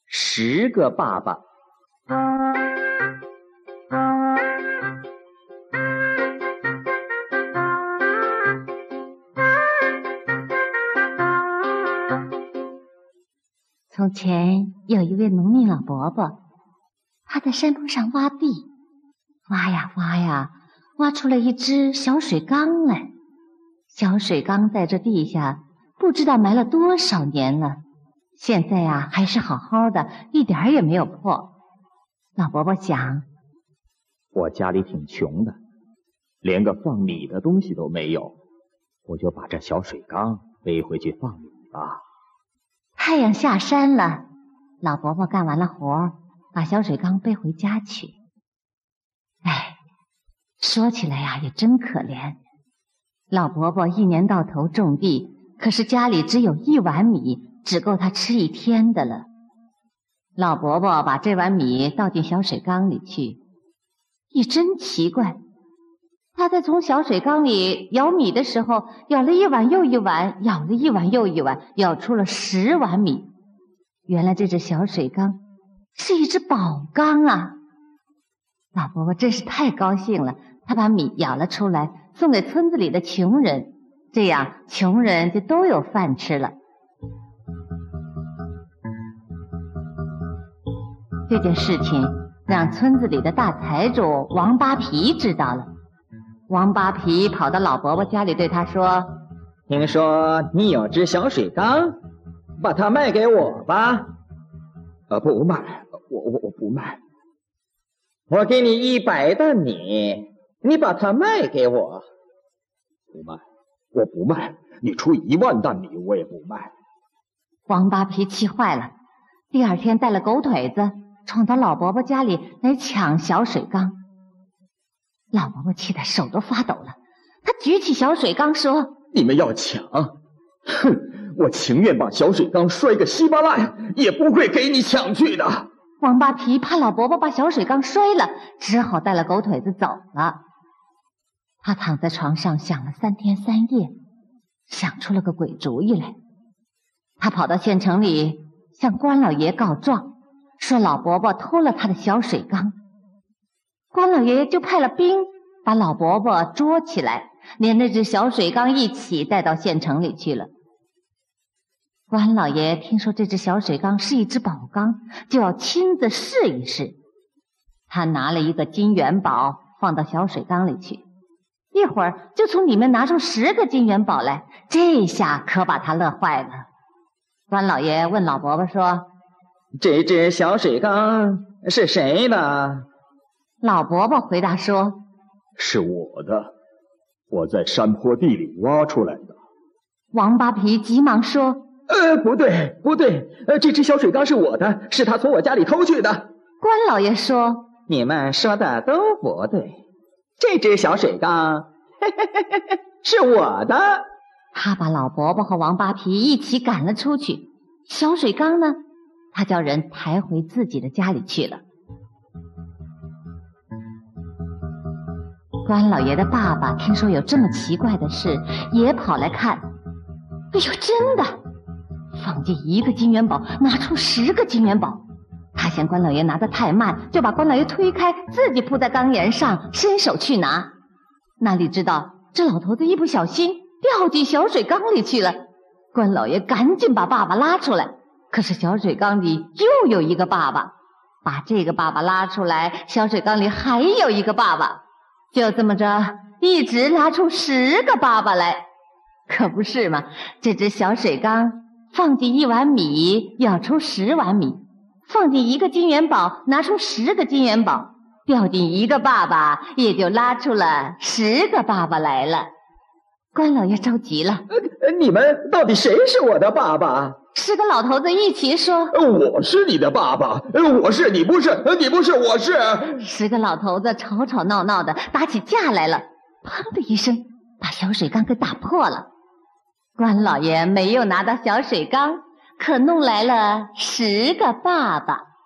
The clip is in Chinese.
10个爸爸。 从前有一位农民老伯伯，他在山坡上挖地，挖呀挖呀，挖出了一只小水缸来。小水缸在这地下不知道埋了多少年了，现在呀还是好好的，一点儿也没有破。老伯伯想， 我家里挺穷的，连个放米的东西都没有，我就把这小水缸背回去放米吧。 太阳下山了，老伯伯干完了活，把小水缸背回家去。哎，说起来呀，也真可怜。老伯伯一年到头种地，可是家里只有1碗米，只够他吃1天的了。老伯伯把这碗米倒进小水缸里去，也真奇怪，他在从小水缸里舀米的时候，舀了1碗又1碗，舀了1碗又1碗，舀出了10碗米。原来这只小水缸是一只宝缸啊！老伯伯真是太高兴了，他把米舀了出来，送给村子里的穷人，这样穷人就都有饭吃了。这件事情让村子里的大财主王八皮知道了。王八皮跑到老伯伯家里对他说： 听说你有只小水缸，把它卖给我吧。 不卖，我不卖。 我给你100担米，你把它卖给我。 不卖，我不卖。你出1万担米，我也不卖。 王八皮气坏了，第2天带了狗腿子闯到老伯伯家里来抢小水缸。老伯伯气得手都发抖了，他举起小水缸说： 你们要抢？哼，我情愿把小水缸摔个稀巴烂，也不会给你抢去的。 王八皮怕老伯伯把小水缸摔了，只好带了狗腿子走了。他躺在床上想了3天3夜，想出了个鬼主意来。他跑到县城里向关老爷告状，说老伯伯偷了他的小水缸。关老爷爷就派了兵把老伯伯捉起来，连那只小水缸一起带到县城里去了。关老爷听说这只小水缸是一只宝缸，就要亲自试一试。他拿了一个金元宝放到小水缸里去，一会儿就从里面拿出10个金元宝来，这下可把他乐坏了。关老爷问老伯伯说： 这只小水缸是谁的？ 老伯伯回答说： 是我的，我在山坡地里挖出来的。 王八皮急忙说： 不对，这只小水缸是我的，是他从我家里偷去的。 关老爷说： 你们说的都不对，这只小水缸是我的。 他把老伯伯和王八皮一起赶了出去，小水缸呢，他叫人抬回自己的家里去了。关老爷的爸爸听说有这么奇怪的事，也跑来看。哎呦，真的！放进1个金元宝，拿出10个金元宝。他嫌关老爷拿得太慢，就把关老爷推开，自己扑在缸沿上，伸手去拿。哪里知道这老头子一不小心掉进小水缸里去了。关老爷赶紧把爸爸拉出来，可是小水缸里又有一个爸爸。把这个爸爸拉出来，小水缸里还有一个爸爸。就这么着，一直拉出10个爸爸来。可不是嘛，这只小水缸放进1碗米，舀出10碗米；放进1个金元宝，拿出10个金元宝；掉进1个爸爸，也就拉出了10个爸爸来了。关老爷着急了： 你们到底谁是我的爸爸 ？10个老头子一起说： 我是你的爸爸，我是，你不是，你不是，我是。 10个老头子吵吵闹闹的打起架来了，砰的一声把小水缸给打破了。关老爷没有拿到小水缸，可弄来了10个爸爸。